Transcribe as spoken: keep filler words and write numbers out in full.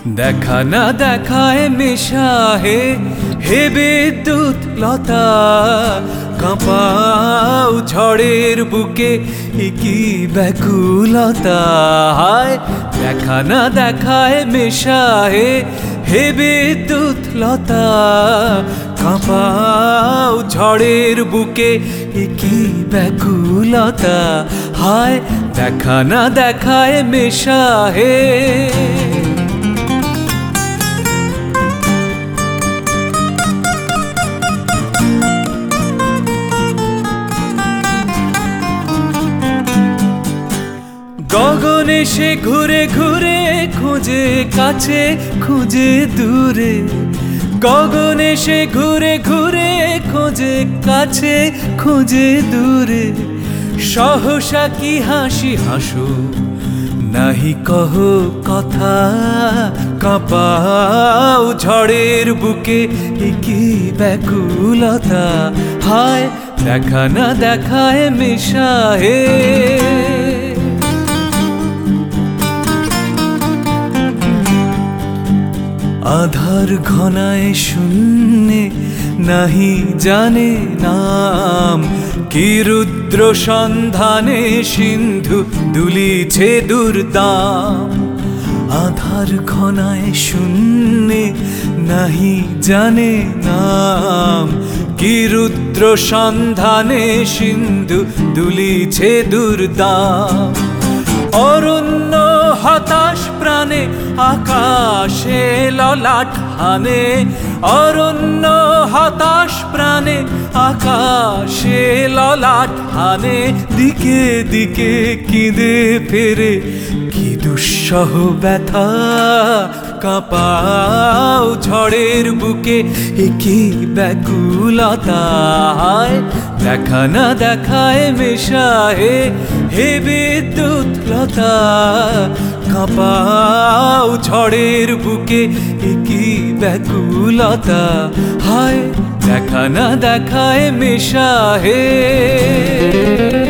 দেখা না দেখায় মেশা হে হে বিদ্যুৎ লতা, কাঁপাও ঝড়ের বুকে কি ব্যাকুলতা। হায় দেখা না দেখায় মেশা হে হে বিদ্যুৎ লতা, কাঁপাও ঝড়ের বুকে কি ব্যাকুলতা। হায় দেখা না দেখায় মেশা হে। গগনে সে ঘুরে ঘুরে খুঁজে কাছে খুঁজে দূরে, গগনে সে ঘুরে ঘুরে খোঁজে কাছে খুঁজে দূরে। সহসা কি হাসি হাসো নাহি কহ কথা, কাঁপাও ঝড়ের বুকে কি ব্যাকুলতা। হায় দেখা না দেখায় মেশা হে। আধার ঘনায় শূন্যে নাহি জানে নাম, কি রুদ্র সন্ধানে সিন্ধু দুলিছে দুর্দাম। আধার ঘনায় শূন্যে নাহি জানে নাম, কি রুদ্র সন্ধানে সিন্ধু দুলিছে দুর্দাম। অরণ্য হতাশ প্রাণে আকাশে ললাট হানে, অরণ্য হতাশ প্রাণে আকাশে ললাট হানে। দিকে দিকে কিদে ফেরে কি দুঃসহ ব্যথা, কাঁপাও ঝড়ের বুকে কি ব্যাকুলতা। দেখা না দেখায় মেশা হে হে বিদ্যুৎ লতা, কাঁপাও ঝড়ের বুকে কি ব্যাকুলতা। হায় দেখা না দেখায় মেশা হে।